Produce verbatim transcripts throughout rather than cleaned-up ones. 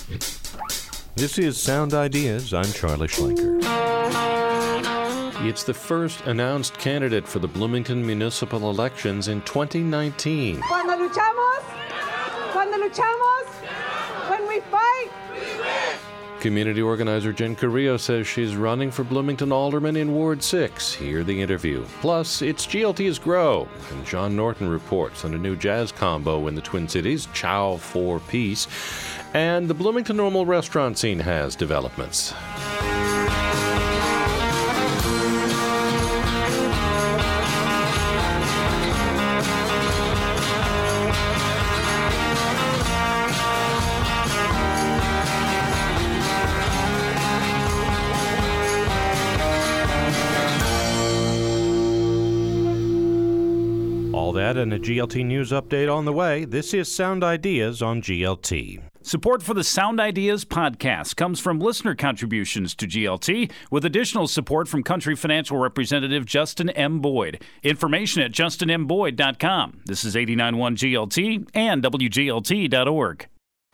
This is Sound Ideas. I'm Charlie Schlenker. It's the first announced candidate for the Bloomington municipal elections in twenty nineteen. Cuando luchamos, cuando luchamos, when we fight, we win. Community organizer Jen Carrillo says she's running for Bloomington Alderman in Ward six. Hear the interview. Plus, it's G L T's Grow, and John Norton reports on a new jazz combo in the Twin Cities, Chow for Peace, and the Bloomington Normal restaurant scene has developments. All that and a G L T News update on the way. This is Sound Ideas on G L T. Support for the Sound Ideas podcast comes from listener contributions to G L T, with additional support from Country Financial Representative Justin M. Boyd. Information at justin m boyd dot com. This is eighty-nine point one G L T and W G L T dot org.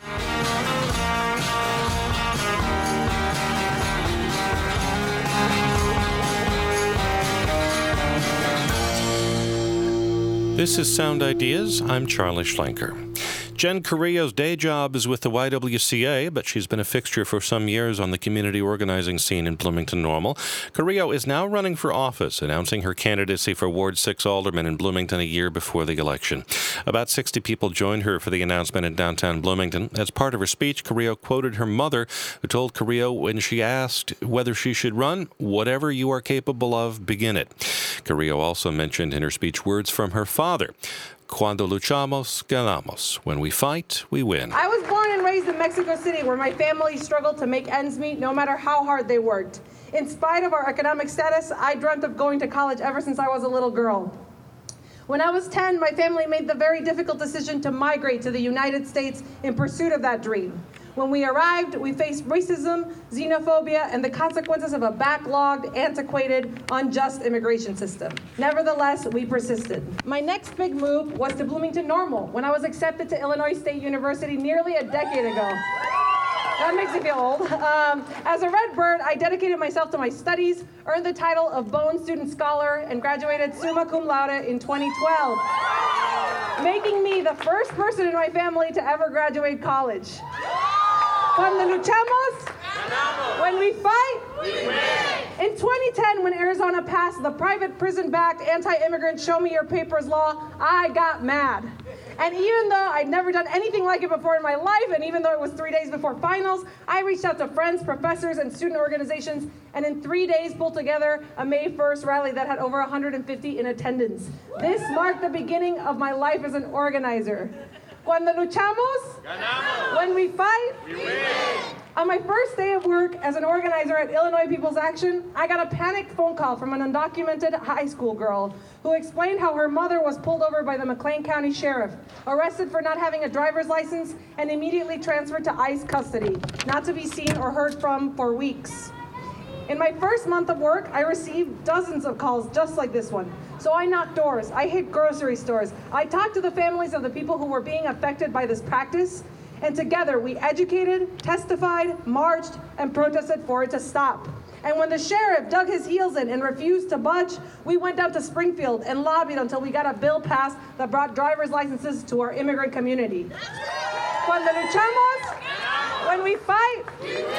This is Sound Ideas. I'm Charlie Schlenker. Jen Carrillo's day job is with the Y W C A, but she's been a fixture for some years on the community organizing scene in Bloomington Normal. Carrillo is now running for office, announcing her candidacy for Ward six Alderman in Bloomington a year before the election. About sixty people joined her for the announcement in downtown Bloomington. As part of her speech, Carrillo quoted her mother, who told Carrillo when she asked whether she should run, "Whatever you are capable of, begin it." Carrillo also mentioned in her speech words from her father. Cuando luchamos, ganamos. When we fight, we win. I was born and raised in Mexico City, where my family struggled to make ends meet no matter how hard they worked. In spite of our economic status, I dreamt of going to college ever since I was a little girl. When I was ten, my family made the very difficult decision to migrate to the United States in pursuit of that dream. When we arrived, we faced racism, xenophobia, and the consequences of a backlogged, antiquated, unjust immigration system. Nevertheless, we persisted. My next big move was to Bloomington Normal, when I was accepted to Illinois State University nearly a decade ago. That makes me feel old. Um, as a Red Bird, I dedicated myself to my studies, earned the title of Bowen Student Scholar, and graduated summa cum laude in twenty twelve, making me the first person in my family to ever graduate college. Cuando luchamos, when we fight, we win. In twenty ten, when Arizona passed the private prison-backed anti-immigrant Show Me Your Papers law, I got mad. And even though I'd never done anything like it before in my life, and even though it was three days before finals, I reached out to friends, professors, and student organizations, and in three days pulled together a May first rally that had over one hundred fifty in attendance. This marked the beginning of my life as an organizer. Cuando luchamos, ganamos. When we fight, we win. On my first day of work as an organizer at Illinois People's Action, I got a panicked phone call from an undocumented high school girl who explained how her mother was pulled over by the McLean County Sheriff, arrested for not having a driver's license, and immediately transferred to ICE custody, not to be seen or heard from for weeks. In my first month of work, I received dozens of calls just like this one. So I knocked doors, I hit grocery stores, I talked to the families of the people who were being affected by this practice, and together we educated, testified, marched, and protested for it to stop. And when the sheriff dug his heels in and refused to budge, we went down to Springfield and lobbied until we got a bill passed that brought driver's licenses to our immigrant community. Cuando luchamos, when we fight, we win.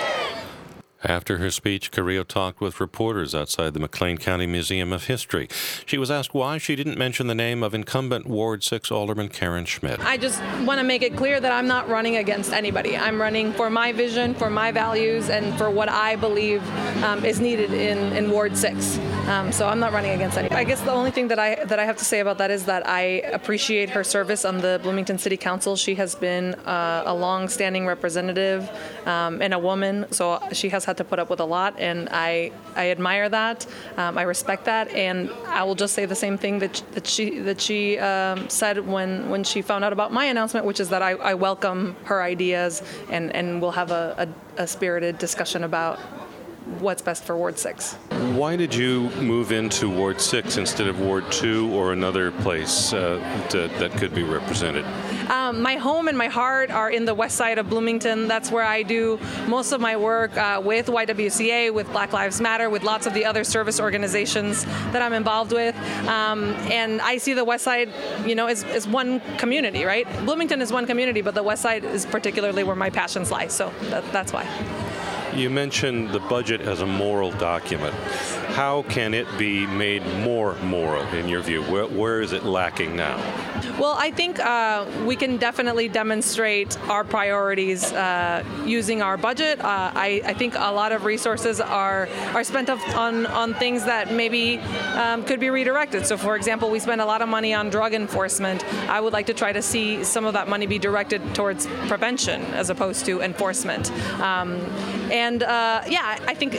After her speech, Carrillo talked with reporters outside the McLean County Museum of History. She was asked why she didn't mention the name of incumbent Ward six Alderman Karen Schmidt. I just want to make it clear that I'm not running against anybody. I'm running for my vision, for my values, and for what I believe um, is needed in, in Ward six. Um, so I'm not running against anybody. I guess the only thing that I that I have to say about that is that I appreciate her service on the Bloomington City Council. She has been uh, a long-standing representative um, and a woman, so she has had to put up with a lot, and I I admire that. Um, I respect that, and I will just say the same thing that that she that she um, said when when she found out about my announcement, which is that I, I welcome her ideas, and and we'll have a, a, a spirited discussion about what's best for Ward six. Why did you move into Ward six instead of Ward two or another place uh, to, that could be represented? Um, my home and my heart are in the west side of Bloomington. That's where I do most of my work uh, with Y W C A, with Black Lives Matter, with lots of the other service organizations that I'm involved with. Um, and I see the west side, you know, as, as one community, right? Bloomington is one community, but the west side is particularly where my passions lie. So that, that's why. You mentioned the budget as a moral document. How can it be made more moral, in your view? Where, where is it lacking now? Well, I think uh, we can definitely demonstrate our priorities uh, using our budget. Uh, I, I think a lot of resources are are spent on, on things that maybe um, could be redirected. So, for example, we spend a lot of money on drug enforcement. I would like to try to see some of that money be directed towards prevention as opposed to enforcement. Um, and, uh, yeah, I think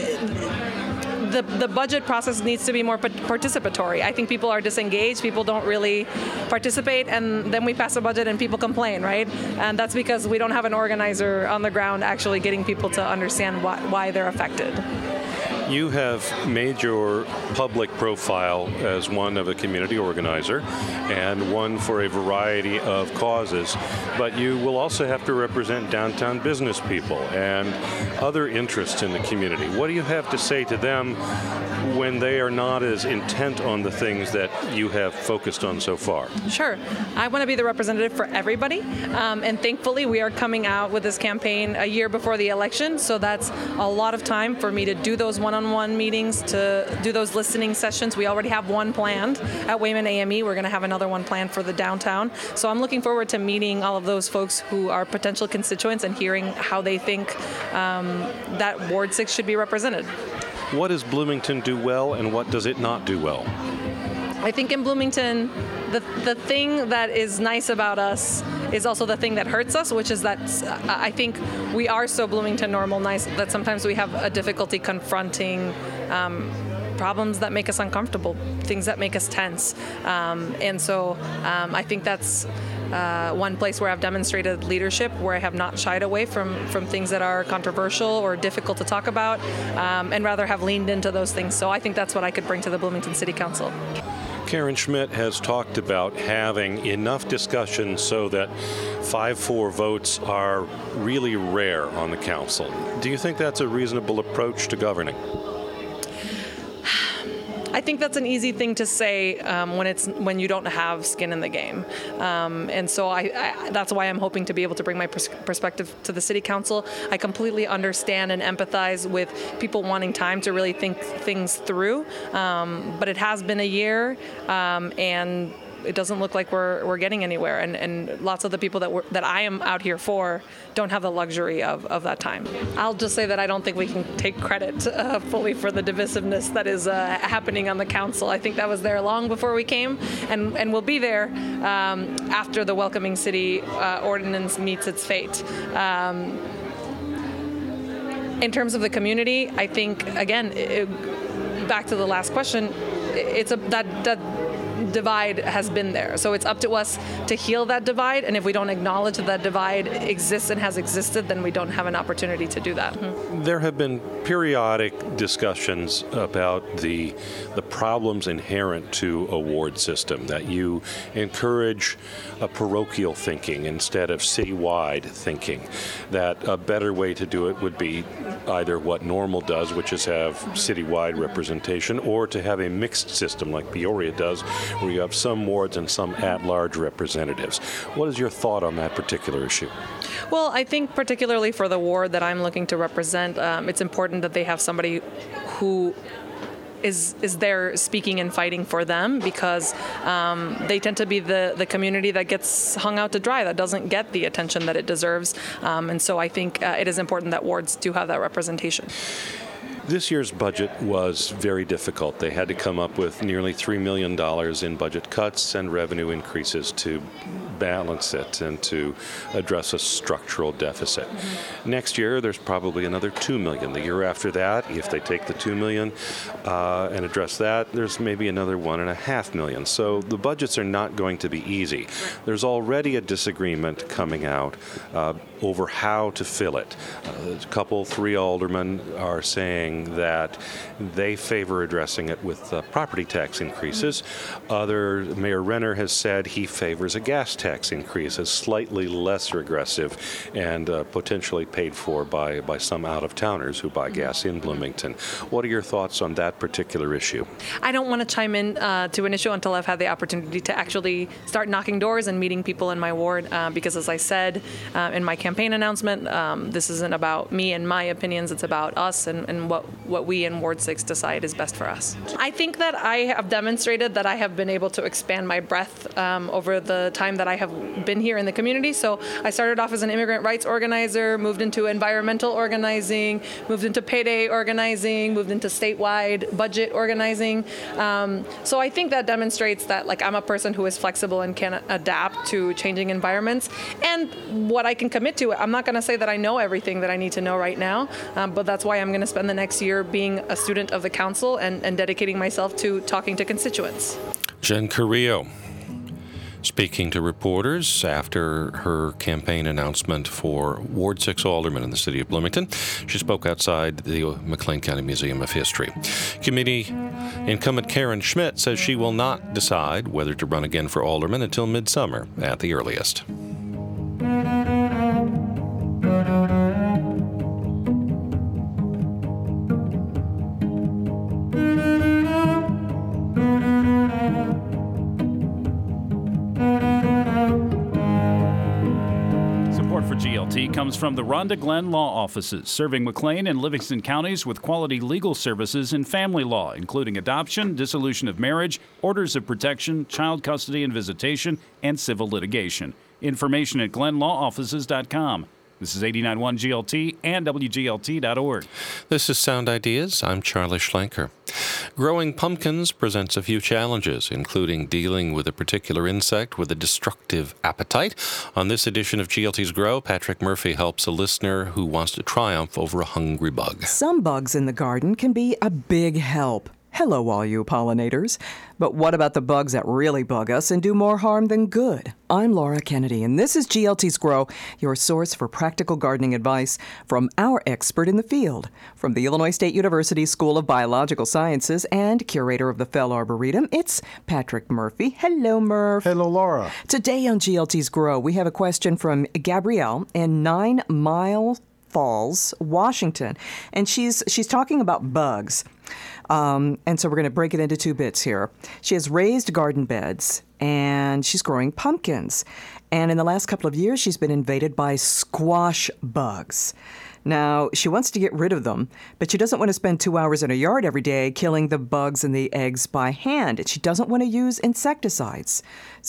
The, the budget process needs to be more participatory. I think people are disengaged. People don't really participate, and then we pass a budget and people complain, right? And that's because we don't have an organizer on the ground actually getting people to understand why, why they're affected. You have made your public profile as one of a community organizer and one for a variety of causes, but you will also have to represent downtown business people and other interests in the community. What do you have to say to them when they are not as intent on the things that you have focused on so far? Sure. I want to be the representative for everybody, um, and thankfully we are coming out with this campaign a year before the election, so that's a lot of time for me to do those one-on-one meetings, to do those listening sessions. We already have one planned at Wayman A M E. We're going to have another one planned for the downtown. So I'm looking forward to meeting all of those folks who are potential constituents and hearing how they think um, that Ward six should be represented. What does Bloomington do well, and what does it not do well? I think in Bloomington, the the thing that is nice about us is also the thing that hurts us, which is that uh, I think we are so Bloomington normal nice that sometimes we have a difficulty confronting um, problems that make us uncomfortable, things that make us tense. Um, and so um, I think that's uh, one place where I've demonstrated leadership, where I have not shied away from, from things that are controversial or difficult to talk about, um, and rather have leaned into those things. So I think that's what I could bring to the Bloomington City Council. Karen Schmidt has talked about having enough discussion so that five four votes are really rare on the council. Do you think that's a reasonable approach to governing? I think that's an easy thing to say um, when it's when you don't have skin in the game, um, and so I, I, that's why I'm hoping to be able to bring my pers- perspective to the City Council. I completely understand and empathize with people wanting time to really think things through, um, but it has been a year, um, and it doesn't look like we're we're getting anywhere, and, and lots of the people that we're, that I am out here for don't have the luxury of, of that time. I'll just say that I don't think we can take credit uh, fully for the divisiveness that is uh, happening on the council. I think that was there long before we came, and, and will be there um, after the Welcoming City uh, ordinance meets its fate. Um, in terms of the community, I think, again, it, back to the last question, it's a that that divide has been there. So it's up to us to heal that divide, and if we don't acknowledge that that divide exists and has existed, then we don't have an opportunity to do that. Mm-hmm. There have been periodic discussions about the the problems inherent to a ward system, that you encourage a parochial thinking instead of citywide thinking, that a better way to do it would be either what Normal does, which is have citywide representation, or to have a mixed system like Peoria does, where you have some wards and some at-large representatives. What is your thought on that particular issue? Well, I think particularly for the ward that I'm looking to represent, um, it's important that they have somebody who is is there speaking and fighting for them, because um, they tend to be the, the community that gets hung out to dry, that doesn't get the attention that it deserves. Um, and so I think uh, it is important that wards do have that representation. This year's budget was very difficult. They had to come up with nearly three million dollars in budget cuts and revenue increases to balance it and to address a structural deficit. Mm-hmm. Next year, there's probably another two million dollars. The year after that, if they take the two million dollars uh, and address that, there's maybe another one and a half million. So the budgets are not going to be easy. There's already a disagreement coming out uh, over how to fill it. Uh, a couple, three aldermen are saying saying that they favor addressing it with uh, property tax increases. Other, Mayor Renner has said he favors a gas tax increase as slightly less regressive and uh, potentially paid for by, by some out-of-towners who buy gas in Bloomington. What are your thoughts on that particular issue? I don't want to chime in uh, to an issue until I've had the opportunity to actually start knocking doors and meeting people in my ward, uh, because as I said uh, in my campaign announcement, um, this isn't about me and my opinions, it's about us and, and what, what we in Ward six decide is best for us. I think that I have demonstrated that I have been able to expand my breadth um, over the time that I have been here in the community. So I started off as an immigrant rights organizer, moved into environmental organizing, moved into payday organizing, moved into statewide budget organizing. Um, so I think that demonstrates that like I'm a person who is flexible and can adapt to changing environments. And what I can commit to, I'm not going to say that I know everything that I need to know right now, um, but that's why I'm going to spend the next year being a student of the council and, and dedicating myself to talking to constituents. Jen Carrillo, speaking to reporters after her campaign announcement for Ward six Alderman in the city of Bloomington. She spoke outside the McLean County Museum of History. Committee incumbent Karen Schmidt says she will not decide whether to run again for alderman until midsummer at the earliest. For G L T comes from the Rhonda Glenn Law Offices, serving McLean and Livingston counties with quality legal services in family law, including adoption, dissolution of marriage, orders of protection, child custody and visitation, and civil litigation. Information at glenn law offices dot com. This is eighty-nine point one G L T and W G L T dot org. This is Sound Ideas. I'm Charlie Schlenker. Growing pumpkins presents a few challenges, including dealing with a particular insect with a destructive appetite. On this edition of G L T's Grow, Patrick Murphy helps a listener who wants to triumph over a hungry bug. Some bugs in the garden can be a big help. Hello, all you pollinators. But what about the bugs that really bug us and do more harm than good? I'm Laura Kennedy, and this is G L T's Grow, your source for practical gardening advice from our expert in the field. From the Illinois State University School of Biological Sciences and curator of the Fell Arboretum, it's Patrick Murphy. Hello, Murph. Hello, Laura. Today on G L T's Grow, we have a question from Gabrielle in Nine Mile Falls, Washington, and she's she's talking about bugs. Um, and so we're going to break it into two bits here. She has raised garden beds, and she's growing pumpkins. And in the last couple of years, she's been invaded by squash bugs. Now, she wants to get rid of them, but she doesn't want to spend two hours in her yard every day killing the bugs and the eggs by hand. And she doesn't want to use insecticides.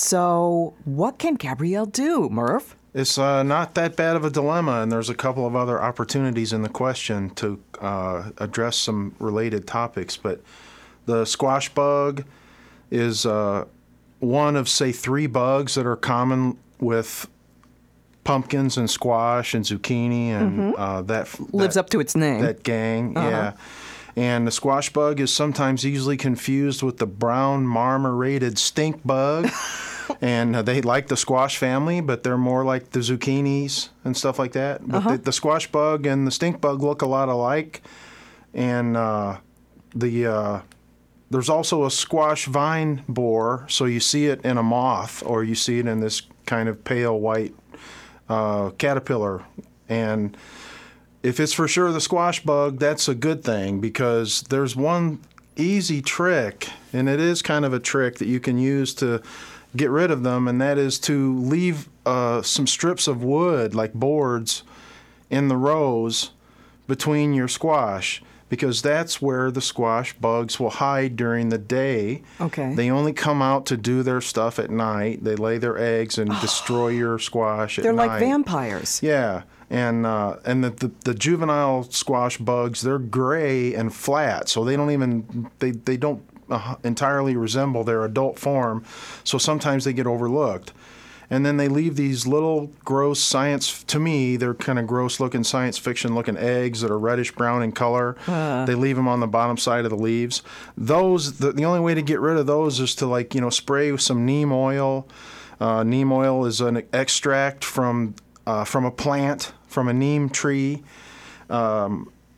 So what can Gabrielle do, Murph? It's uh, not that bad of a dilemma, and there's a couple of other opportunities in the question to uh, address some related topics. But the squash bug is uh, one of, say, three bugs that are common with pumpkins and squash and zucchini and mm-hmm. uh, that, that lives up to its name. That gang, uh-huh. yeah. And the squash bug is sometimes easily confused with the brown marmorated stink bug. And uh, they like the squash family, but they're more like the zucchinis and stuff like that. But uh-huh. the, the squash bug and the stink bug look a lot alike. And uh, the uh, there's also a squash vine borer, so you see it in a moth, or you see it in this kind of pale white uh, caterpillar. And if it's for sure the squash bug, that's a good thing, because there's one easy trick, and it is kind of a trick that you can use to get rid of them, and that is to leave uh, some strips of wood, like boards, in the rows between your squash, because that's where the squash bugs will hide during the day. Okay. They only come out to do their stuff at night. They lay their eggs and destroy your squash at They're night. They're like vampires. Yeah. And uh, and the, the the juvenile squash bugs, they're gray and flat, so they don't even they they don't uh, entirely resemble their adult form. So sometimes they get overlooked, and then they leave these little gross science. To me, they're kind of gross looking science fiction looking eggs that are reddish brown in color. Uh. They leave them on the bottom side of the leaves. Those the, the only way to get rid of those is to like you know spray with some neem oil. Uh, neem oil is an extract from uh, from a plant. From a neem tree, um,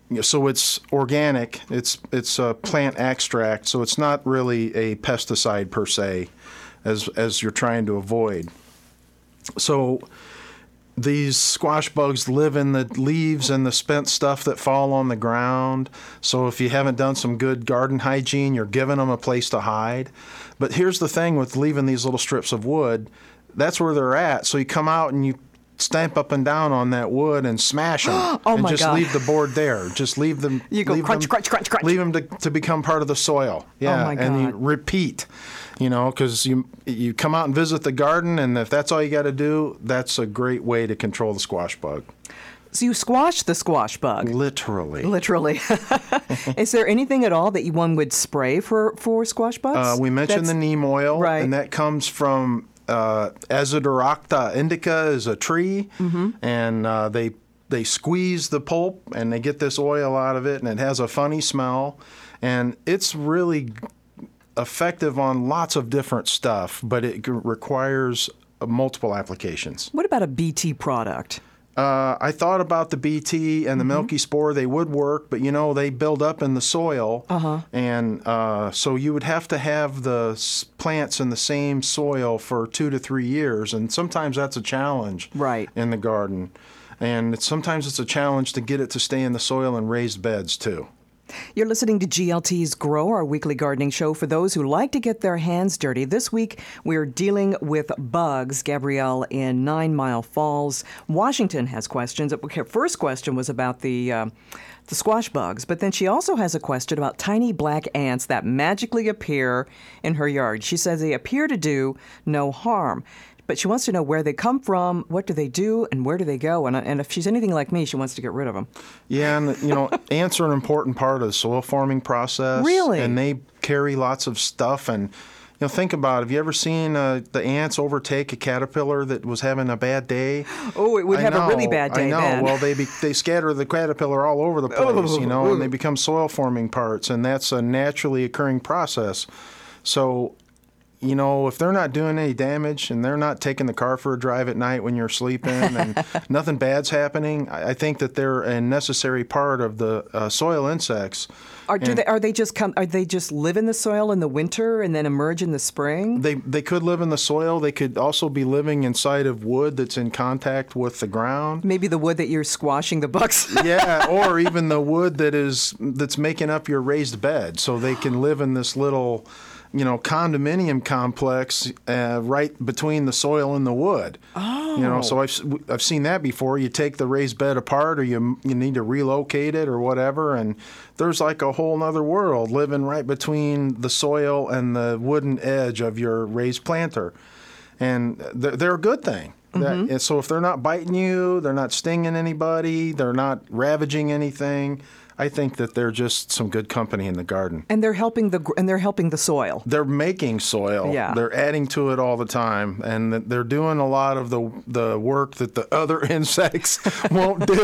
you know, so it's organic. It's it's a plant extract, so it's not really a pesticide per se, as as you're trying to avoid. So these squash bugs live in the leaves and the spent stuff that fall on the ground. So if you haven't done some good garden hygiene, you're giving them a place to hide. But here's the thing with leaving these little strips of wood, that's where they're at. So you come out and you stamp up and down on that wood and smash them. Oh and my just God. leave the board there. Just leave them. You go leave crunch, them, crunch, crunch, crunch. Leave them to, to become part of the soil. Yeah, Oh my and you God. repeat. You know, because you you come out and visit the garden, and if that's all you got to do, that's a great way to control the squash bug. So you squash the squash bug. Literally. Literally. Is there anything at all that you, one would spray for, for squash bugs? Uh, we mentioned That's- the neem oil, right. and that comes from uh, Azadirachta indica is a tree, Mm-hmm. and uh, they they squeeze the pulp and they get this oil out of it, and it has a funny smell, and it's really effective on lots of different stuff, but it g- requires uh, multiple applications. What about a B T product? Uh, I thought about the B T and the milky spore. They would work, but you know they build up in the soil, Uh-huh. and uh, so you would have to have the s- plants in the same soil for two to three years, and sometimes that's a challenge Right. in the garden, and it's, sometimes it's a challenge to get it to stay in the soil in raised beds too. You're listening to G L T's Grow, our weekly gardening show for those who like to get their hands dirty. This week, we're dealing with bugs. Gabrielle in Nine Mile Falls, Washington has questions. Her first question was about the, uh, the squash bugs, but then she also has a question about tiny black ants that magically appear in her yard. She says they appear to do no harm. But she wants to know where they come from, what do they do, and where do they go? And, and if she's anything like me, she wants to get rid of them. Yeah, and you know, ants are an important part of the soil forming process. Really? And they carry lots of stuff. And you know, think about it. Have you ever seen uh, the ants overtake a caterpillar that was having a bad day? Oh, it would I have a really know, bad day I know. then. Well, they be, they scatter the caterpillar all over the place, you know, Oh. and they become soil forming parts, and that's a naturally occurring process. So, you know, if they're not doing any damage and they're not taking the car for a drive at night when you're sleeping and nothing bad's happening, I I think that they're a necessary part of the uh, soil insects. Are, do And they, are they just come? Are they just live in the soil in the winter and then emerge in the spring? They they could live in the soil. They could also be living inside of wood that's in contact with the ground. Maybe the wood that you're squashing the bugs. Yeah, or even the wood that is that's making up your raised bed, so they can live in this little, you know, condominium complex uh, right between the soil and the wood. Oh. You know, so I've I've seen that before. You take the raised bed apart, or you you need to relocate it, or whatever, and there's like a whole nother world living right between the soil and the wooden edge of your raised planter, and they're, they're a good thing. That, and so if they're not biting you, they're not stinging anybody, they're not ravaging anything, I think that they're just some good company in the garden. And they're helping the gr- and they're helping the soil. They're making soil. Yeah. They're adding to it all the time, and th- they're doing a lot of the the work that the other insects won't do.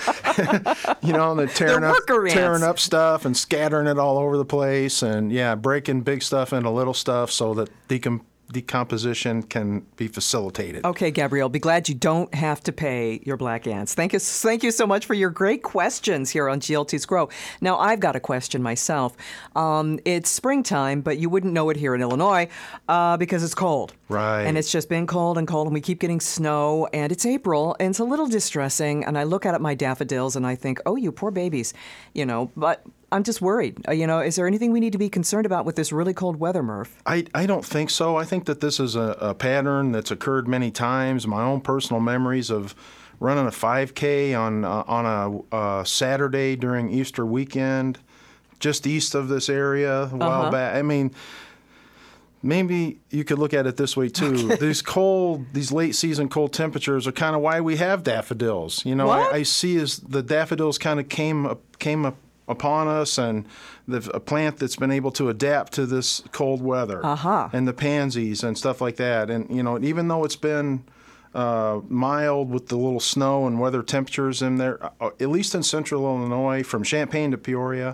You know, they're tearing They're up worker ants. tearing up stuff and scattering it all over the place, and yeah, breaking big stuff into little stuff so that decom- decomposition can be facilitated. Okay, Gabrielle, be glad you don't have to pay your black ants. Thank you, thank you so much for your great questions here on G L T's Grow. Now, I've got a question myself. Um, it's springtime, but you wouldn't know it here in Illinois uh, because it's cold. Right. And it's just been cold and cold, and we keep getting snow, and it's April, and it's a little distressing, and I look out at my daffodils, and I think, oh, you poor babies, you know, but I'm just worried. Uh, you know, is there anything we need to be concerned about with this really cold weather, Murph? I, I don't think so. I think that this is a, a pattern that's occurred many times. My own personal memories of running a five K on uh, on a uh, Saturday during Easter weekend, just east of this area a while Uh-huh. back. I mean, maybe you could look at it this way too. These cold, these late season cold temperatures are kind of why we have daffodils. You know, What? I, I see as the daffodils kind of came up, came up upon us, and the, a plant that's been able to adapt to this cold weather, Uh-huh. and the pansies and stuff like that. And you know, even though it's been uh, mild with the little snow and weather temperatures in there, uh, at least in central Illinois, from Champaign to Peoria,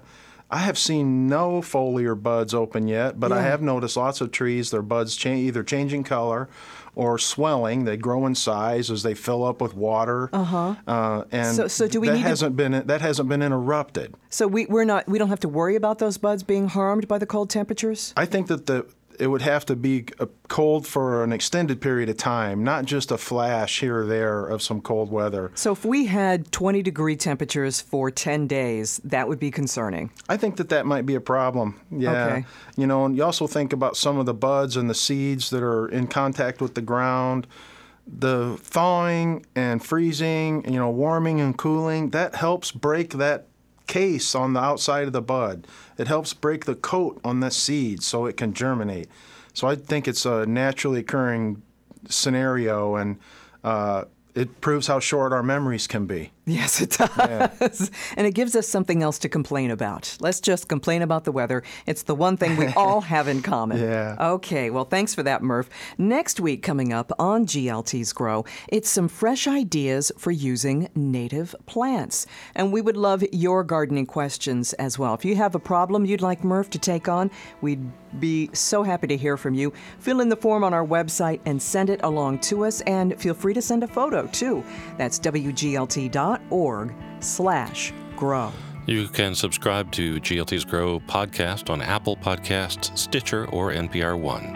I have seen no foliar buds open yet, but Yeah. I have noticed lots of trees, their buds cha- either changing color or swelling. They grow in size as they fill up with water. Uh-huh. Uh, and So- so do we that need to- hasn't been that hasn't been interrupted. So we, we're not we don't have to worry about those buds being harmed by the cold temperatures? I think that the it would have to be uh, cold for an extended period of time, not just a flash here or there of some cold weather. So if we had twenty degree temperatures for ten days, that would be concerning. I think that that might be a problem. Yeah. Okay. You know, and you also think about some of the buds and the seeds that are in contact with the ground. The thawing and freezing, you know, warming and cooling, that helps break that case on the outside of the bud. It helps break the coat on the seed so it can germinate. So I think it's a naturally occurring scenario, and uh, it proves how short our memories can be. Yes, it does. And it gives us something else to complain about. Let's just complain about the weather. It's the one thing we all have in common. Yeah. Okay, well, thanks for that, Murph. Next week, coming up on G L T's Grow, it's some fresh ideas for using native plants. And we would love your gardening questions as well. If you have a problem you'd like Murph to take on, we'd be so happy to hear from you. Fill in the form on our website and send it along to us. And feel free to send a photo, too. That's W G L T dot org slash grow. You can subscribe to G L T's Grow podcast on Apple Podcasts, Stitcher, or N P R One.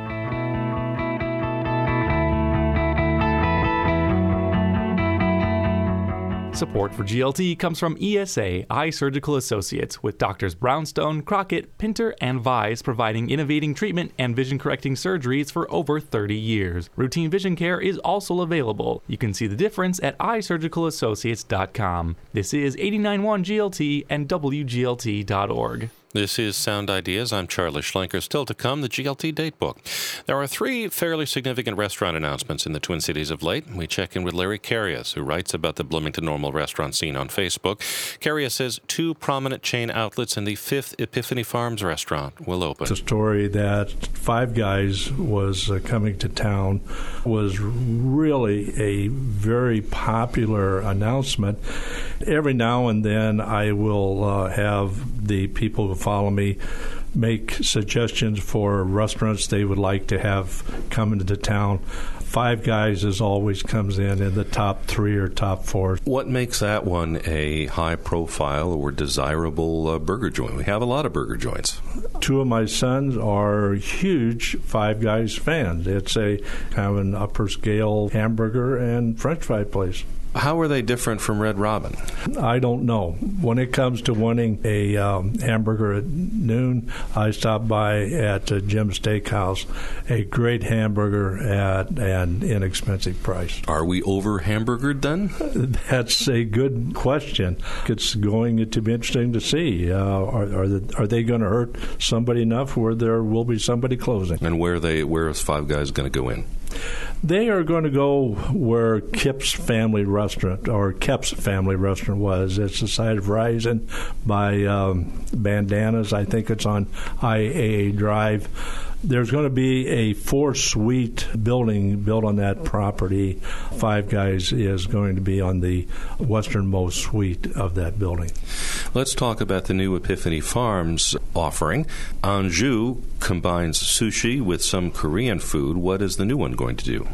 Support for G L T comes from E S A Eye Surgical Associates, with Doctors Brownstone, Crockett, Pinter, and Vise providing innovating treatment and vision-correcting surgeries for over thirty years. Routine vision care is also available. You can see the difference at eye surgical associates dot com. This is eighty-nine point one G L T and W G L T dot org. This is Sound Ideas. I'm Charlie Schlenker. Still to come, the G L T Datebook. There are three fairly significant restaurant announcements in the Twin Cities of late. We check in with Larry Carius, who writes about the Bloomington Normal restaurant scene on Facebook. Carius says two prominent chain outlets and the fifth Epiphany Farms restaurant will open. The story that Five Guys was uh, coming to town was really a very popular announcement. Every now and then I will uh, have the people who follow me make suggestions for restaurants they would like to have come into town. Five Guys is always comes in in the top three or top four. What makes that one a high-profile or desirable uh, burger joint? We have a lot of burger joints. Two of my sons are huge Five Guys fans. It's a kind of an upper scale hamburger and French fry place. How are they different from Red Robin? I don't know. When it comes to wanting a um, hamburger at noon, I stop by at uh, Jim's Steakhouse, a great hamburger at an inexpensive price. Are we over hamburgered then? That's a good question. It's going to be interesting to see. Uh, are are, the, are they going to hurt somebody enough where there will be somebody closing? And where they where is Five Guys going to go in? They are going to go where Kip's Family Restaurant, or Kep's Family Restaurant was. It's the side of Verizon by um, Bandanas. I think it's on I A A Drive. There's going to be a four-suite building built on that property. Five Guys is going to be on the westernmost suite of that building. Let's talk about the new Epiphany Farms offering. Anju combines sushi with some Korean food. What is the new one going to do?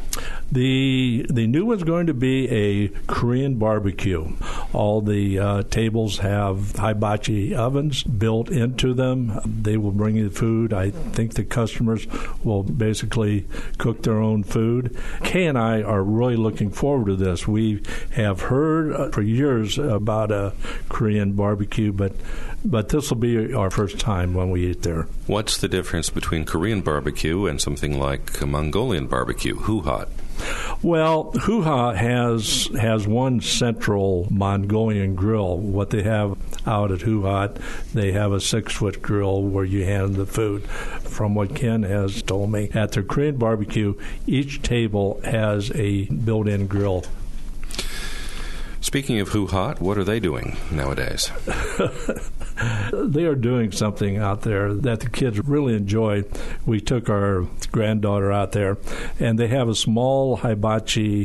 The the new one's going to be a Korean barbecue. All the uh, tables have hibachi ovens built into them. They will bring you the food. I think the customers will basically cook their own food. Kay and I are really looking forward to this. We have heard uh, for years about a Korean barbecue, but but this will be our first time when we eat there. What's the difference between Korean barbecue and something like Mongolian barbecue, Hoo Hot? Well, Hoo Ha has has one central Mongolian grill. What they have out at Hoo Ha, they have a six-foot grill where you hand the food. From what Ken has told me, at their Korean barbecue, each table has a built-in grill. Speaking of Who Hot, what are they doing nowadays? They are doing something out there that the kids really enjoy. We took our granddaughter out there, and they have a small hibachi,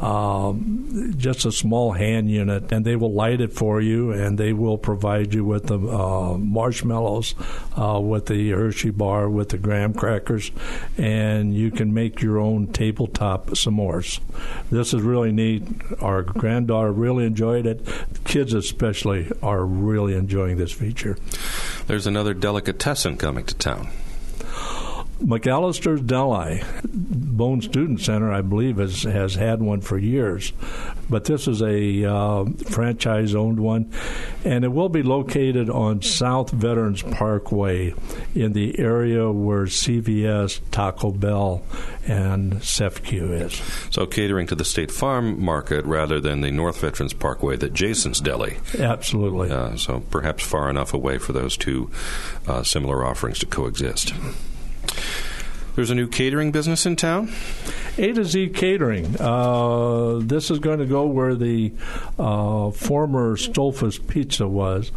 um, just a small hand unit, and they will light it for you, and they will provide you with the uh, marshmallows, uh, with the Hershey bar, with the graham crackers, and you can make your own tabletop s'mores. This is really neat. Our granddaughter really enjoyed it. Kids especially are really enjoying this feature. There's another delicatessen coming to town. McAllister's Deli, Bone Student Center, I believe, has, has had one for years. But this is a uh, franchise-owned one, and it will be located on South Veterans Parkway in the area where C V S, Taco Bell, and CEFCU is. So catering to the State Farm market rather than the North Veterans Parkway that Jason's Deli. Absolutely. Uh, so perhaps far enough away for those two uh, similar offerings to coexist. There's a new catering business in town? A to Z Catering. Uh, this is going to go where the uh, former Stolfus Pizza was.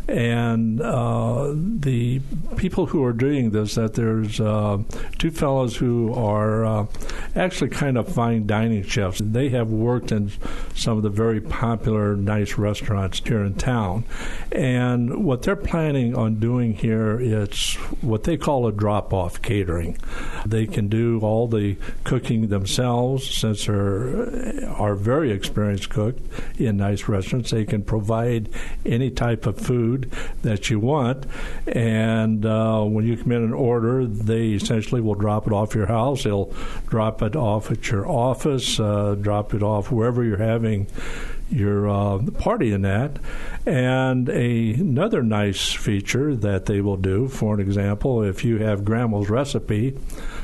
And uh, the people who are doing this, that there's uh, two fellows who are uh, actually kind of fine dining chefs. They have worked in some of the very popular, nice restaurants here in town. And what they're planning on doing here is what they call a drop-off catering. They can do all the cooking themselves, since they're are very experienced cook in nice restaurants. They can provide any type of food that you want, and uh, when you come in and order, they essentially will drop it off your house. They'll drop it off at your office, uh, drop it off wherever you're having your uh, party in that. And a, another nice feature that they will do, for an example, if you have Grandma's recipe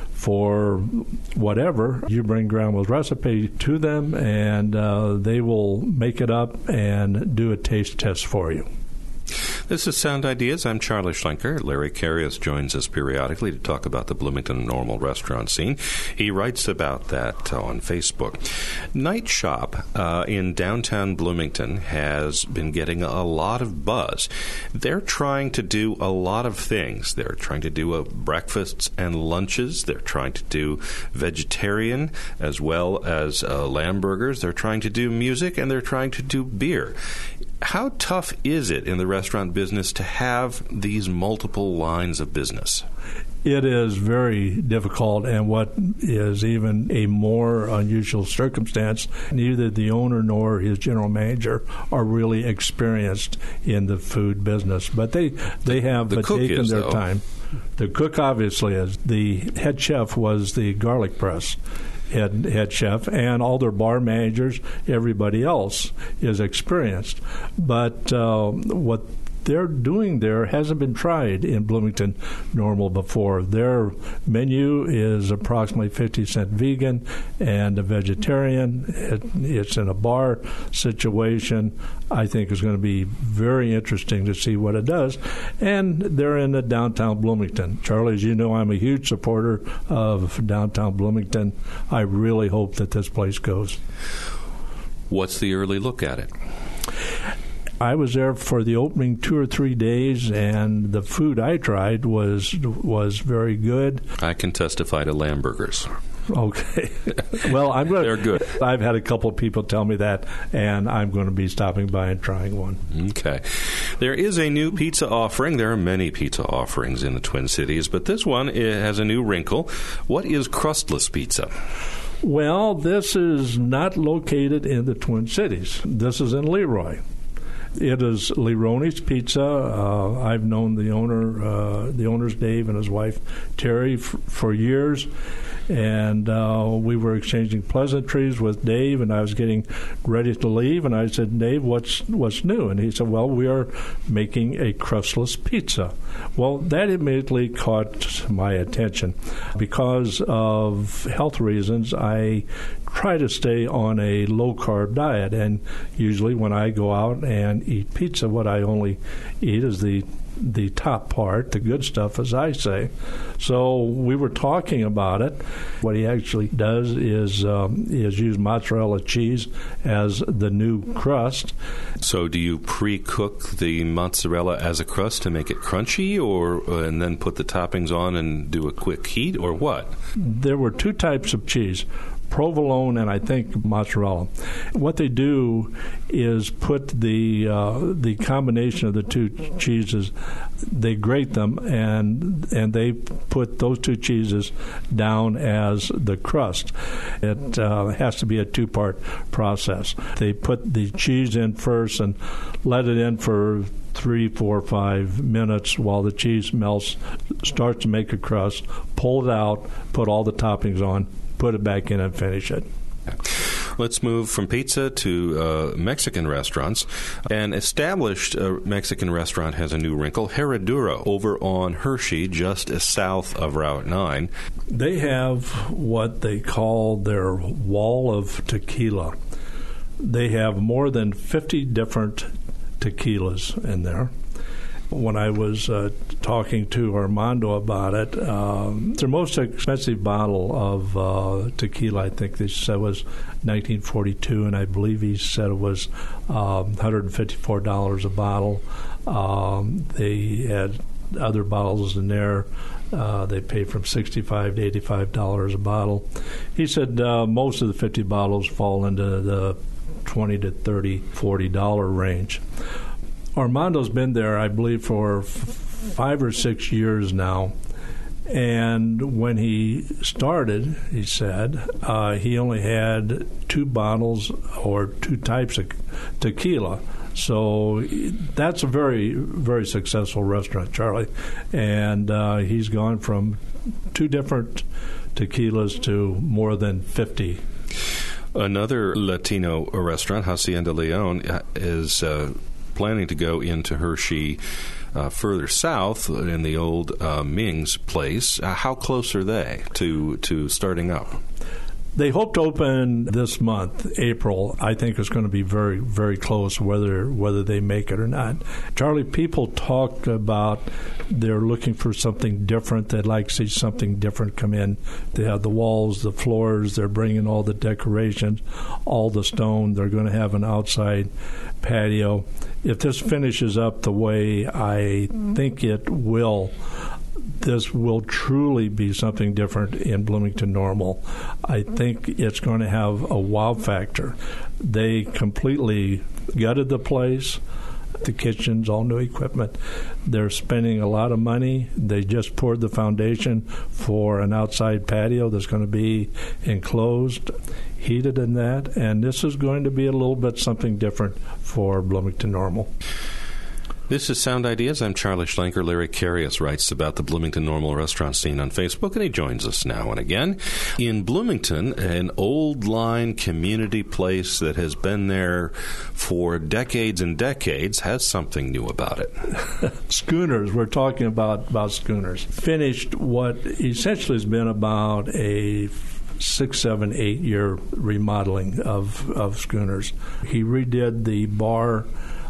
for whatever, you bring Grandma's recipe to them, and uh, they will make it up and do a taste test for you. This is Sound Ideas. I'm Charlie Schlenker. Larry Carius joins us periodically to talk about the Bloomington Normal restaurant scene. He writes about that on Facebook. Night Shop uh, in downtown Bloomington has been getting a lot of buzz. They're trying to do a lot of things. They're trying to do a breakfasts and lunches. They're trying to do vegetarian as well as uh, lamb burgers. They're trying to do music, and they're trying to do beer. How tough is it in the restaurant business to have these multiple lines of business? It is very difficult, and what is even a more unusual circumstance, neither the owner nor his general manager are really experienced in the food business. But they, they have the taken is, their though. time. The cook obviously is. The head chef was the garlic press head head chef, and all their bar managers, everybody else is experienced. But uh, what they're doing there hasn't been tried in Bloomington Normal before. Their menu is approximately fifty cent vegan and a vegetarian. It, it's in a bar situation. I think it's going to be very interesting to see what it does. And they're in the downtown Bloomington. Charlie, as you know, I'm a huge supporter of downtown Bloomington. I really hope that this place goes. What's the early look at it? I was there for the opening two or three days, and the food I tried was was very good. I can testify to lamb burgers. Okay. Well, I'm going. They're good. I've had a couple of people tell me that, and I'm going to be stopping by and trying one. Okay. There is a new pizza offering. There are many pizza offerings in the Twin Cities, but this one has a new wrinkle. What is crustless pizza? Well, this is not located in the Twin Cities. This is in Leroy. It is Lerone's Pizza. Uh, I've known the owner, uh, the owners Dave and his wife Terry, f- for years, and uh, we were exchanging pleasantries with Dave. And I was getting ready to leave, and I said, "Dave, what's what's new?" And he said, "Well, we are making a crustless pizza." Well, that immediately caught my attention. Because of health reasons, I try to stay on a low-carb diet, and usually when I go out and eat pizza, what I only eat is the the top part, the good stuff, as I say. So we were talking about it. What he actually does is um, is use mozzarella cheese as the new crust. So do you pre-cook the mozzarella as a crust to make it crunchy, or uh, and then put the toppings on and do a quick heat, or what? There were two types of cheese, provolone and I think mozzarella. What they do is put the uh, the combination of the two cheeses, they grate them, and and they put those two cheeses down as the crust. It uh, has to be a two-part process. They put the cheese in first and let it in for three, four, five minutes while the cheese melts, starts to make a crust, pull it out, put all the toppings on, put it back in and finish it. Let's move from pizza to uh, Mexican restaurants. An established uh, Mexican restaurant has a new wrinkle, Herradura, over on Hershey, just south of Route nine. They have what they call their wall of tequila. They have more than fifty different tequilas in there. When I was uh, talking to Armando about it, um, their most expensive bottle of uh, tequila, I think they said, was nineteen forty-two, and I believe he said it was um, one hundred fifty-four dollars a bottle. Um, they had other bottles in there. Uh, they pay from sixty-five to eighty-five dollars a bottle. He said uh, most of the fifty bottles fall into the twenty to thirty, forty dollars range. Armando's been there, I believe, for f- five or six years now. And when he started, he said, uh, he only had two bottles or two types of tequila. So that's a very, very successful restaurant, Charlie. And uh, he's gone from two different tequilas to more than fifty. Another Latino restaurant, Hacienda Leon, is uh, planning to go into Hershey uh, further south in the old uh, Ming's place. Uh, how close are they to, to starting up? They hope to open this month, April. I think it's going to be very, very close whether whether they make it or not. Charlie, people talk about they're looking for something different. They'd like to see something different come in. They have the walls, the floors. They're bringing all the decorations, all the stone. They're going to have an outside patio. If this finishes up the way I think it will, this will truly be something different in Bloomington Normal. I think it's going to have a wow factor. They completely gutted the place, the kitchens, all new equipment. They're spending a lot of money. They just poured the foundation for an outside patio that's going to be enclosed, heated in that, and this is going to be a little bit something different for Bloomington Normal. This is Sound Ideas. I'm Charlie Schlenker. Larry Carius writes about the Bloomington Normal restaurant scene on Facebook, and he joins us now and again. In Bloomington, an old line community place that has been there for decades and decades has something new about it. Schooners. We're talking about, about Schooners. Finished what essentially has been about a six, seven, eight year remodeling of, of Schooners. He redid the bar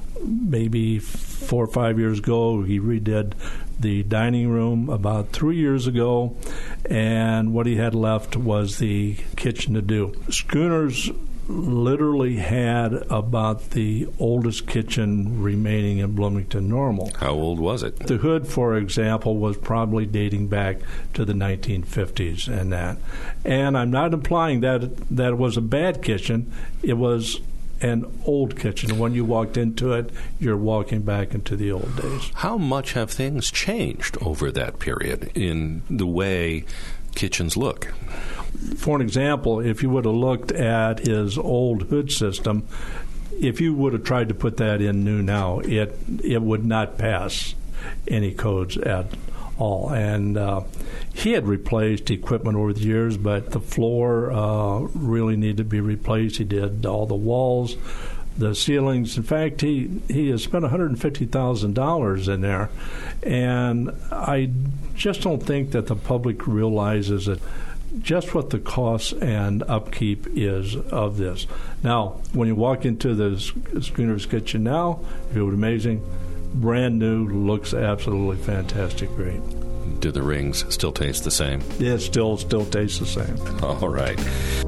maybe four or five years ago. He redid the dining room about three years ago, and what he had left was the kitchen to do. Schooners literally had about the oldest kitchen remaining in Bloomington Normal. How old was it? The hood, for example, was probably dating back to the nineteen fifties and that. And I'm not implying that that it was a bad kitchen. It was an old kitchen. When you walked into it, you're walking back into the old days. How much have things changed over that period in the way kitchens look? For an example, if you would have looked at his old hood system, if you would have tried to put that in new now, it it would not pass any codes at all. And uh, he had replaced equipment over the years, but the floor uh, really needed to be replaced. He did all the walls, the ceilings. In fact, he, he has spent one hundred fifty thousand dollars in there. And I just don't think that the public realizes that just what the cost and upkeep is of this. Now, when you walk into the Schooner's kitchen now, it was amazing. brand new, looks absolutely fantastic, great. Do the rings still taste the same? Yeah, it still, still tastes the same. All right.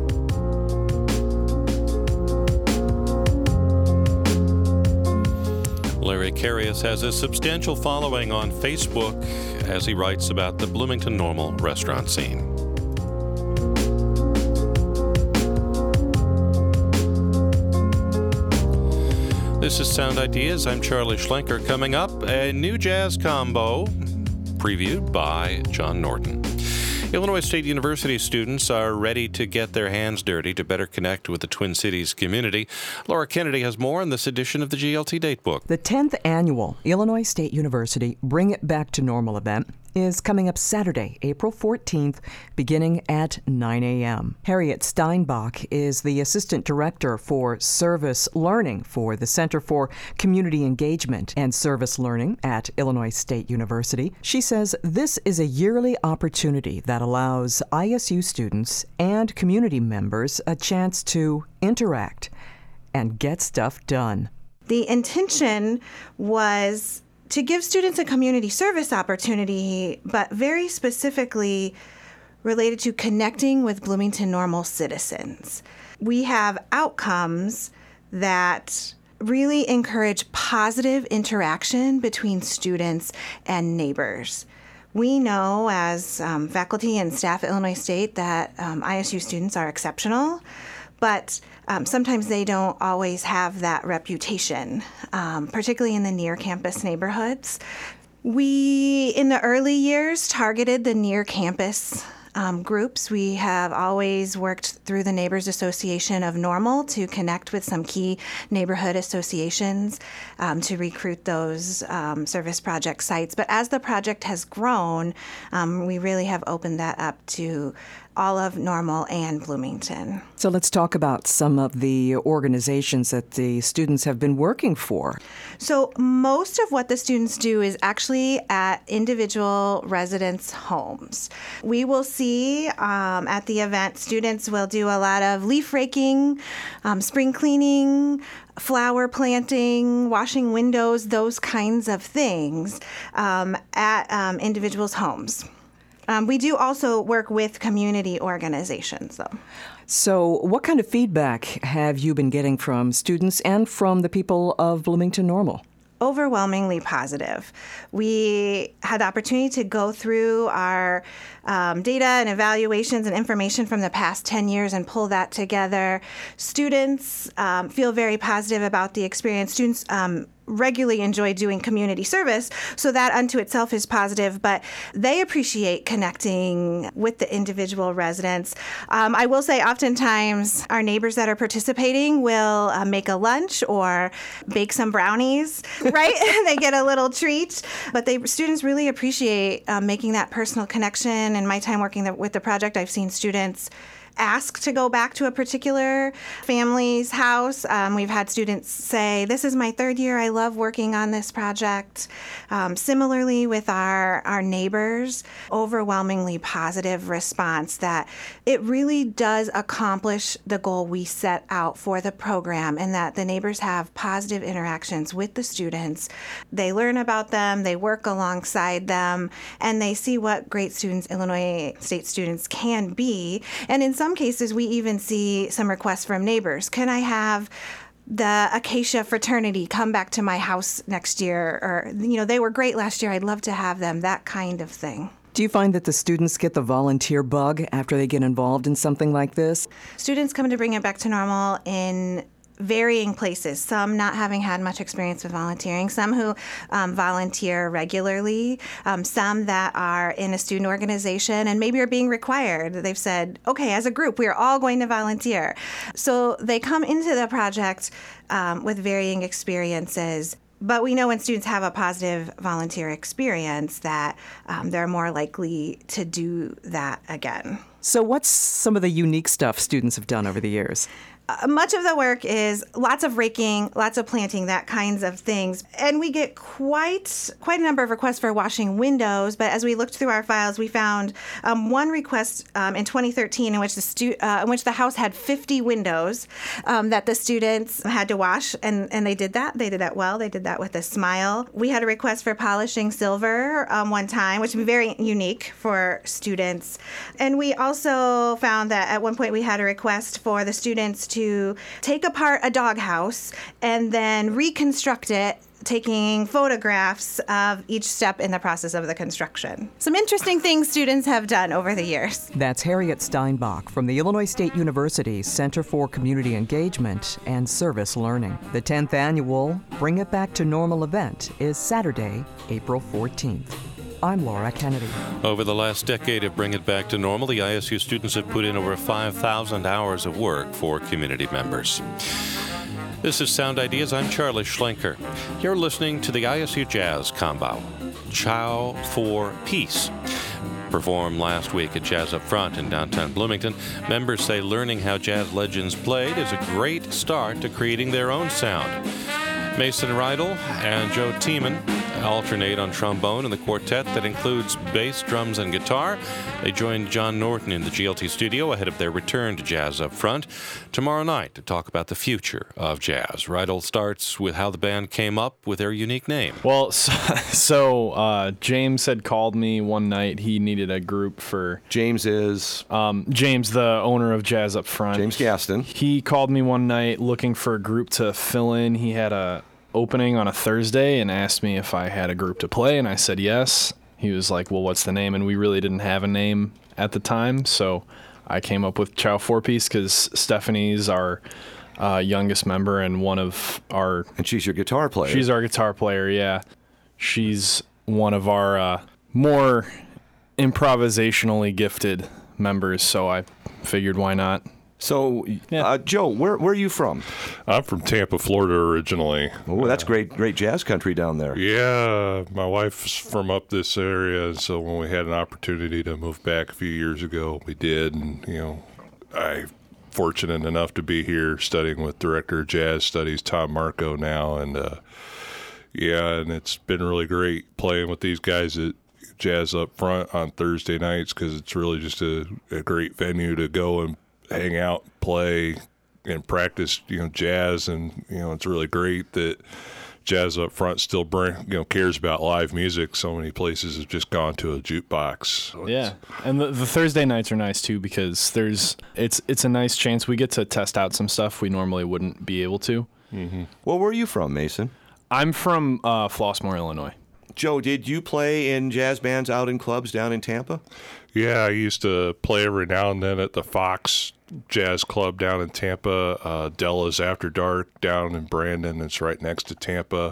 Larry Carius has a substantial following on Facebook as he writes about the Bloomington Normal restaurant scene. This is Sound Ideas. I'm Charlie Schlenker. Coming up, a new jazz combo previewed by John Norton. Illinois State University students are ready to get their hands dirty to better connect with the Twin Cities community. Laura Kennedy has more on this edition of the G L T Datebook. The tenth annual Illinois State University Bring It Back to Normal event is coming up Saturday, April fourteenth, beginning at nine a.m. Harriet Steinbach is the Assistant Director for Service Learning for the Center for Community Engagement and Service Learning at Illinois State University. She says this is a yearly opportunity that allows I S U students and community members a chance to interact and get stuff done. The intention was to give students a community service opportunity, but very specifically related to connecting with Bloomington Normal citizens. We have outcomes that really encourage positive interaction between students and neighbors. We know as um, faculty and staff at Illinois State that um, I S U students are exceptional, but um, sometimes they don't always have that reputation, um, particularly in the near-campus neighborhoods. We, in the early years, targeted the near-campus um, groups. We have always worked through the Neighbors Association of Normal to connect with some key neighborhood associations um, to recruit those um, service project sites. But as the project has grown, um, we really have opened that up to all of Normal and Bloomington. So let's talk about some of the organizations that the students have been working for. So most of what the students do is actually at individual residents' homes. We will see um, at the event, students will do a lot of leaf raking, um, spring cleaning, flower planting, washing windows, those kinds of things um, at um, individuals' homes. Um, we do also work with community organizations, though. So what kind of feedback have you been getting from students and from the people of Bloomington Normal? Overwhelmingly positive. We had the opportunity to go through our um, data and evaluations and information from the past ten years and pull that together. Students um, feel very positive about the experience. Students um, regularly enjoy doing community service, so that unto itself is positive, but they appreciate connecting with the individual residents. Um, I will say oftentimes our neighbors that are participating will uh, make a lunch or bake some brownies, right? They get a little treat, but they students really appreciate uh, making that personal connection. In my time working the, with the project, I've seen students ask to go back to a particular family's house. Um, we've had students say, this is my third year, I love working on this project. Um, similarly with our, our neighbors, overwhelmingly positive response that it really does accomplish the goal we set out for the program, and that the neighbors have positive interactions with the students. They learn about them, they work alongside them, and they see what great students Illinois State students can be. And in some cases, we even see some requests from neighbors. Can I have the Acacia fraternity come back to my house next year? Or, you know, they were great last year, I'd love to have them, that kind of thing. Do you find that the students get the volunteer bug after they get involved in something like this? Students come to Bring It Back to Normal in varying places, some not having had much experience with volunteering, some who um, volunteer regularly, um, some that are in a student organization and maybe are being required. They've said, okay, as a group, we are all going to volunteer. So they come into the project um, with varying experiences. But we know when students have a positive volunteer experience that um, they're more likely to do that again. So what's some of the unique stuff students have done over the years? uh, much of the work is lots of raking, lots of planting, that kinds of things. And we get quite quite a number of requests for washing windows. But as we looked through our files, we found um, one request um, in twenty thirteen in which the stu- uh, in which the house had fifty windows um, that the students had to wash, and, and they did that. They did that well. They did that with a smile. We had a request for polishing silver um, one time, which would be very unique for students. And we also found that at one point we had a request for the students to take apart a doghouse and then reconstruct it, taking photographs of each step in the process of the construction. Some interesting things students have done over the years. That's Harriet Steinbach from the Illinois State University Center for Community Engagement and Service Learning. The tenth annual Bring It Back to Normal event is Saturday, April fourteenth. I'm Laura Kennedy. Over the last decade of Bring It Back to Normal, the I S U students have put in over five thousand hours of work for community members. This is Sound Ideas. I'm Charlie Schlenker. You're listening to the I S U Jazz Combo, Chow for Peace. Performed last week at Jazz Up Front in downtown Bloomington, members say learning how jazz legends played is a great start to creating their own sound. Mason Rydell and Joe Tiemann alternate on trombone in the quartet that includes bass, drums, and guitar. They joined John Norton in the G L T studio ahead of their return to Jazz Up Front tomorrow night to talk about the future of jazz. Rydell starts with how the band came up with their unique name. Well, so, so uh, James had called me one night. He needed a group for... James is? Um, James, the owner of Jazz Up Front. James Gaston. He called me one night looking for a group to fill in. He had a opening on a Thursday and asked me if I had a group to play, and I said yes. He was like, well, what's the name? And we really didn't have a name at the time, so I came up with Chow Four Piece because Stephanie's our uh, youngest member and one of our... And she's your guitar player. She's our guitar player, yeah. She's one of our uh, more improvisationally gifted members, so I figured why not. So, yeah. uh, Joe, where where are you from? I'm from Tampa, Florida originally. Oh, that's great, great jazz country down there. Yeah, my wife's from up this area, so when we had an opportunity to move back a few years ago, we did. And, you know, I'm fortunate enough to be here studying with Director of Jazz Studies, Tom Marco, now. And, uh, yeah, and it's been really great playing with these guys at Jazz Up Front on Thursday nights because it's really just a, a great venue to go and hang out, play, and practice, you know, jazz. And, you know, it's really great that Jazz Up Front still bring, you know, cares about live music. So many places have just gone to a jukebox. So yeah, and the, the Thursday nights are nice too because there's it's it's a nice chance we get to test out some stuff we normally wouldn't be able to. Mm-hmm. Well, where are you from, Mason? I'm from uh, Flossmoor, Illinois. Joe, did you play in jazz bands out in clubs down in Tampa? Yeah, I used to play every now and then at the Fox Jazz Club down in Tampa. Uh, Della's After Dark down in Brandon. It's right next to Tampa.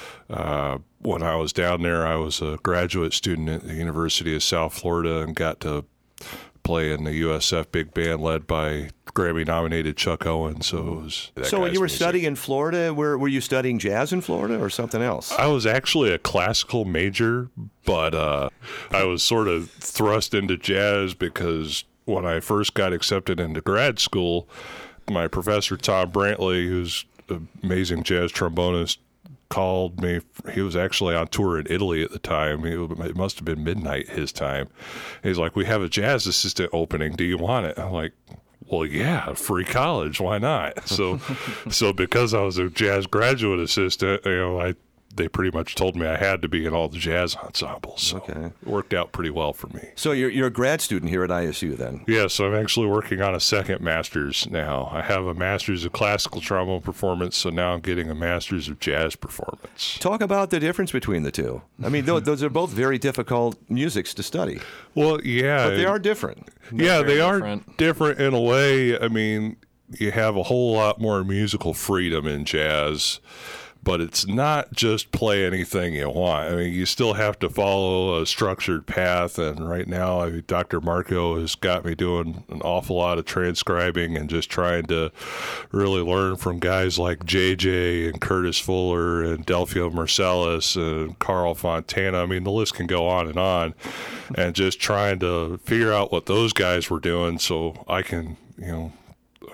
Uh, when I was down there, I was a graduate student at the University of South Florida and got to play in the U S F big band led by Grammy-nominated Chuck Owen. So it was that So when you were music. studying in Florida, were, were you studying jazz in Florida or something else? I was actually a classical major, but uh, I was sort of thrust into jazz because when I first got accepted into grad school, my professor, Tom Brantley, who's an amazing jazz trombonist, called me. He was actually on tour in Italy at the time. It must have been midnight his time. He's like, we have a jazz assistant opening. Do you want it? I'm like, well, yeah, free college. Why not? So, so because I was a jazz graduate assistant, you know, I they pretty much told me I had to be in all the jazz ensembles. So okay. It worked out pretty well for me. So you're you're a grad student here at I S U then? Yeah, so I'm actually working on a second master's now. I have a master's of classical trombone performance, so now I'm getting a master's of jazz performance. Talk about the difference between the two. I mean, those, those are both very difficult musics to study. Well, yeah. But they are different. Yeah, they different. are different in a way. I mean, you have a whole lot more musical freedom in jazz. But it's not just play anything you want. I mean, you still have to follow a structured path. And right now, I mean, Doctor Marco has got me doing an awful lot of transcribing and just trying to really learn from guys like J J and Curtis Fuller and Delphio Marsalis and Carl Fontana. I mean, the list can go on and on. And just trying to figure out what those guys were doing so I can, you know,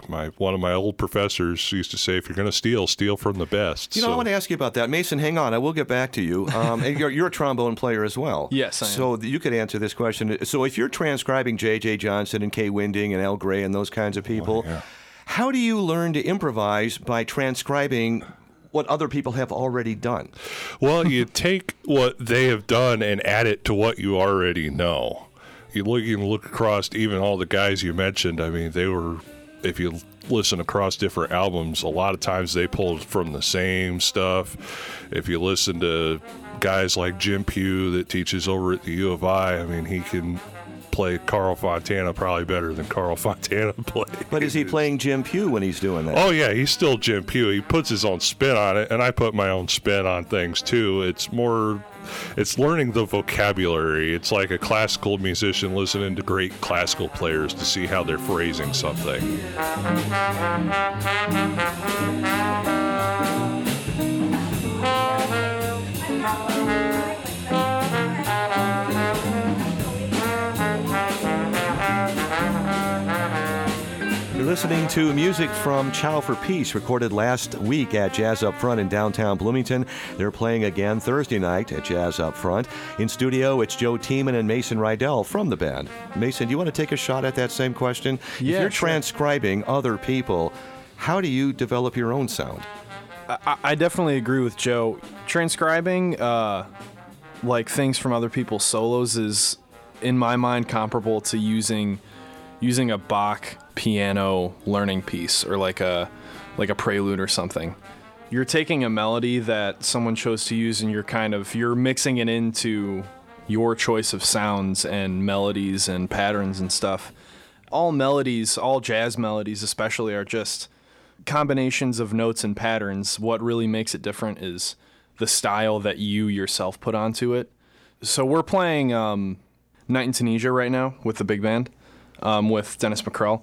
My one of my old professors used to say, if you're going to steal, steal from the best. You know, so. I want to ask you about that. Mason, hang on. I will get back to you. Um, and you're, you're a trombone player as well. Yes, I am. So you could answer this question. So if you're transcribing J J. Johnson and Kay Winding and Al Gray and those kinds of people, oh, yeah. how do you learn to improvise by transcribing what other people have already done? Well, you take what they have done and add it to what you already know. You look, you can look across even all the guys you mentioned. I mean, they were, if you listen across different albums, a lot of times they pulled from the same stuff. If you listen to guys like Jim Pugh that teaches over at the U of I, I mean, he can play Carl Fontana probably better than Carl Fontana played. But is he playing Jim Pugh when he's doing that? Oh, yeah, he's still Jim Pugh. He puts his own spin on it, and I put my own spin on things, too. It's more, it's learning the vocabulary. It's like a classical musician listening to great classical players to see how they're phrasing something. Listening to music from Chow for Peace, recorded last week at Jazz Up Front in downtown Bloomington. They're playing again Thursday night at Jazz Up Front. In studio, it's Joe Tiemann and Mason Rydell from the band. Mason, do you want to take a shot at that same question? Yeah, if you're sure. transcribing other people, how do you develop your own sound? I, I definitely agree with Joe. Transcribing, uh, like things from other people's solos, is, in my mind, comparable to using using a Bach piano learning piece or like a like a prelude or something. You're taking a melody that someone chose to use and you're kind of you're mixing it into your choice of sounds and melodies and patterns and stuff. All melodies, all jazz melodies especially, are just combinations of notes and patterns. What really makes it different is the style that you yourself put onto it. So we're playing um, Night in Tunisia right now with the big band, um, with Dennis McCrell.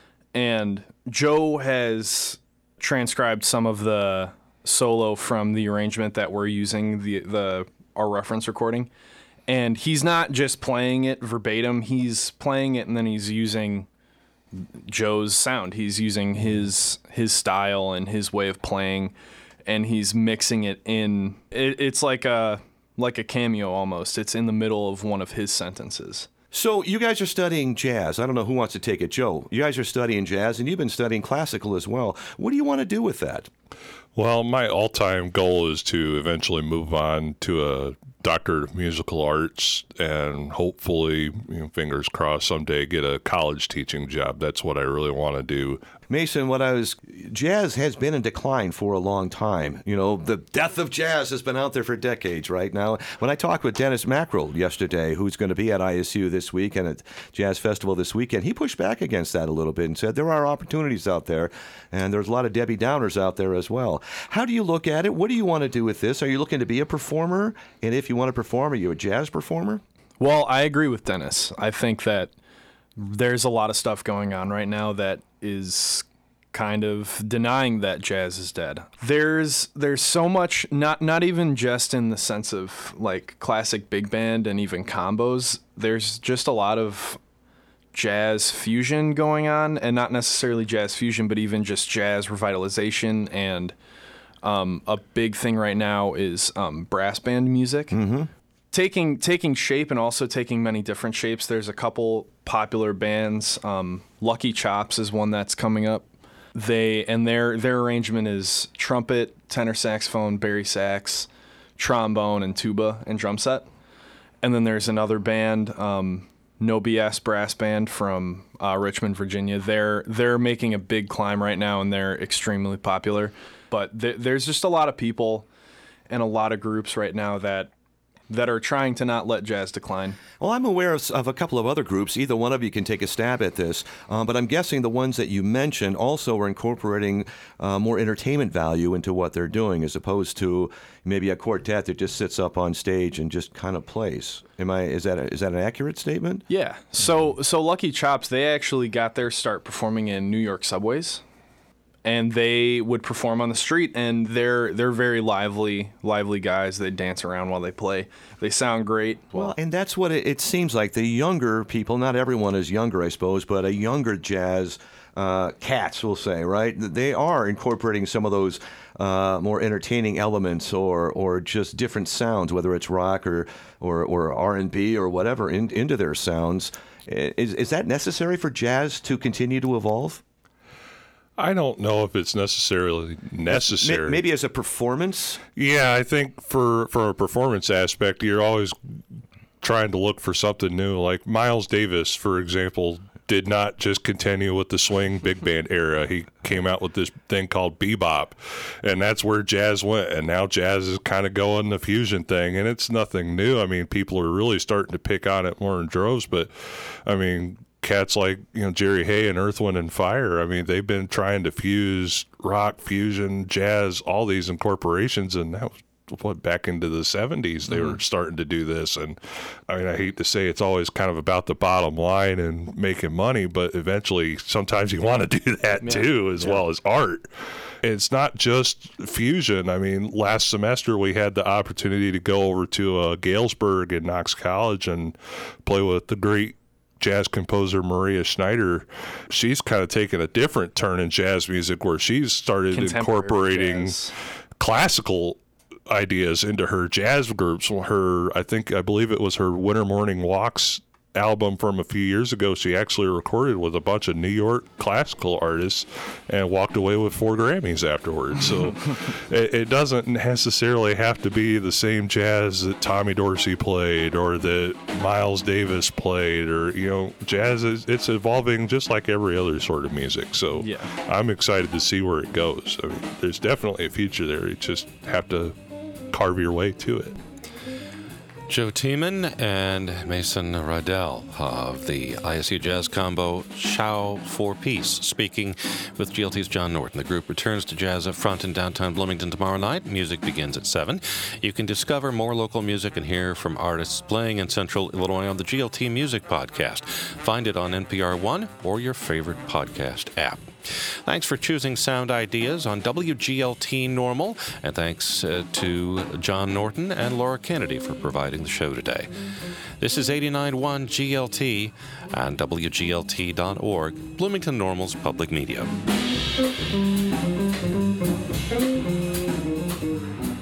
And Joe has transcribed some of the solo from the arrangement that we're using, the the our reference recording. And he's not just playing it verbatim, he's playing it and then he's using Joe's sound. He's using his his style and his way of playing, and he's mixing it in. It, it's like a like a cameo almost. It's in the middle of one of his sentences. So you guys are studying jazz. I don't know who wants to take it. Joe, you guys are studying jazz, and you've been studying classical as well. What do you want to do with that? Well, my all-time goal is to eventually move on to a doctorate of musical arts and hopefully, you know, fingers crossed, someday get a college teaching job. That's what I really want to do. Mason, what I was, jazz has been in decline for a long time. You know, the death of jazz has been out there for decades right now. When I talked with Dennis Mackrell yesterday, who's going to be at I S U this week and at Jazz Festival this weekend, he pushed back against that a little bit and said there are opportunities out there, and there's a lot of Debbie Downers out there as well. How do you look at it? What do you want to do with this? Are you looking to be a performer? And if you want to perform, are you a jazz performer? Well, I agree with Dennis. I think that there's a lot of stuff going on right now that is kind of denying that jazz is dead. There's there's so much, not not even just in the sense of like classic big band and even combos. There's just a lot of jazz fusion going on, and not necessarily jazz fusion, but even just jazz revitalization. And um, a big thing right now is um, brass band music. Mm-hmm. Taking taking shape and also taking many different shapes. There's a couple popular bands. Um, Lucky Chops is one that's coming up. They and their their arrangement is trumpet, tenor saxophone, bari sax, trombone, and tuba and drum set. And then there's another band, um, No B S Brass Band from uh, Richmond, Virginia. They're they're making a big climb right now, and they're extremely popular. But th- there's just a lot of people and a lot of groups right now that that are trying to not let jazz decline. Well, I'm aware of, of a couple of other groups. Either one of you can take a stab at this, uh, but I'm guessing the ones that you mentioned also are incorporating uh, more entertainment value into what they're doing, as opposed to maybe a quartet that just sits up on stage and just kind of plays. Am I? Is that a, is that an accurate statement? Yeah. So so Lucky Chops, they actually got their start performing in New York subways. And they would perform on the street, and they're they're very lively, lively guys. They dance around while they play. They sound great. Well, and that's what it, it seems like. The younger people, not everyone is younger, I suppose, but a younger jazz uh, cats, we'll say, right? They are incorporating some of those uh, more entertaining elements or or just different sounds, whether it's rock or or, or R and B or whatever, in, into their sounds. Is, is that necessary for jazz to continue to evolve? I don't know if it's necessarily necessary. Maybe as a performance? Yeah, I think for, for a performance aspect, you're always trying to look for something new. Like Miles Davis, for example, did not just continue with the swing big band era. He came out with this thing called bebop, and that's where jazz went. And now jazz is kind of going the fusion thing, and it's nothing new. I mean, people are really starting to pick on it more in droves, but I mean, cats like, you know, Jerry Hay and Earth, Wind and Fire, I mean, they've been trying to fuse rock, fusion, jazz, all these incorporations, and that was what, back into the seventies they mm-hmm. were starting to do this. And I mean, I hate to say it's always kind of about the bottom line and making money, but eventually sometimes you want to do that yeah. too, as yeah. well as art. It's not just fusion. I mean, last semester we had the opportunity to go over to uh, Galesburg at Knox College and play with the great jazz composer Maria Schneider. She's kind of taken a different turn in jazz music where she's started incorporating jazz. classical ideas into her jazz groups. Her, I think, I believe it was her Winter Morning Walks album from a few years ago. She actually recorded with a bunch of New York classical artists and walked away with four Grammys afterwards. So it, it doesn't necessarily have to be the same jazz that Tommy Dorsey played or that Miles Davis played, or, you know, jazz is, it's evolving just like every other sort of music. So yeah. I'm excited to see where it goes. I mean, there's definitely a future there. You just have to carve your way to it. Joe Tiemann and Mason Riddell of the I S U Jazz Combo Show Four Piece, speaking with G L T's John Norton. The group returns to Jazz Up Front in downtown Bloomington tomorrow night. Music begins at seven. You can discover more local music and hear from artists playing in Central Illinois on the G L T Music Podcast. Find it on N P R One or your favorite podcast app. Thanks for choosing Sound Ideas on W G L T Normal, and thanks uh, to John Norton and Laura Kennedy for providing the show today. This is eighty-nine point one G L T and W G L T dot org, Bloomington Normal's public media.